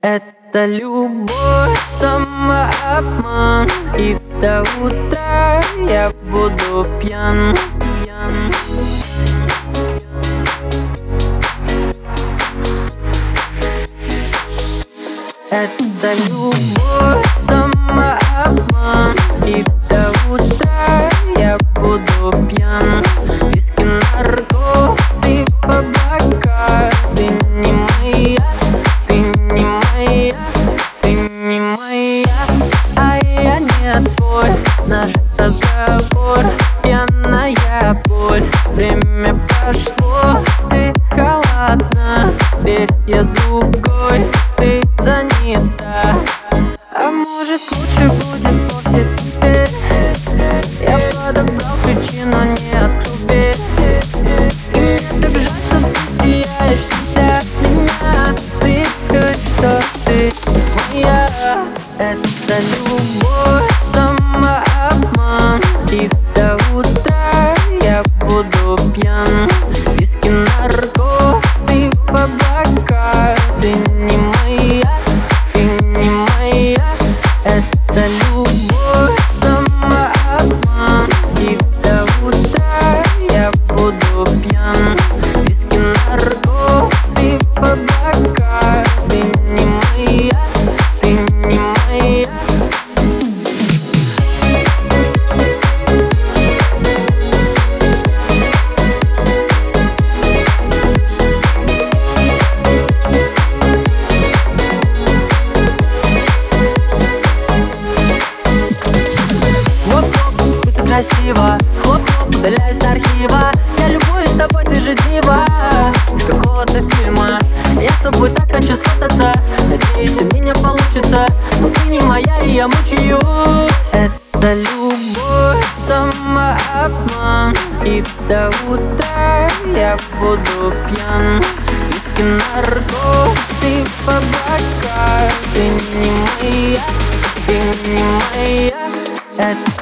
Это любовь, самообман, и до утра я буду пьян. Это любовь, самообман, и до утра я буду пьян. Виски, наркотик, облака. Ты не моя, ты не моя, ты не моя, а я не твой. Наш разговор, пьяная боль. Время прошло, ты холодна. Теперь я с другой, ты занята. А может, лучше будет вовсе теперь? Я подобрал причину, не открыл дверь. И мне так жаль, что ты сияешь для меня. Смирюсь, что ты моя. Это любовь, самообман, и до утра я буду пьян. Виски, наркотик, облака. Ты не моя, ты не моя. Это любовь, самообман, и до утра я буду пьян. Виски, наркотик, облака. Ты не моя, ты не моя. Красиво, хлоп-хлоп, удаляюсь с архива. Я любуюсь тобой, ты же дива из какого-то фильма. Я с тобой так хочу сфотаться. Надеюсь, у меня получится. Но ты не моя, и я мучаюсь. Это любовь, самообман, и до утра я буду пьян. Виски, наркотик, облака. Ты не моя, ты не моя. Это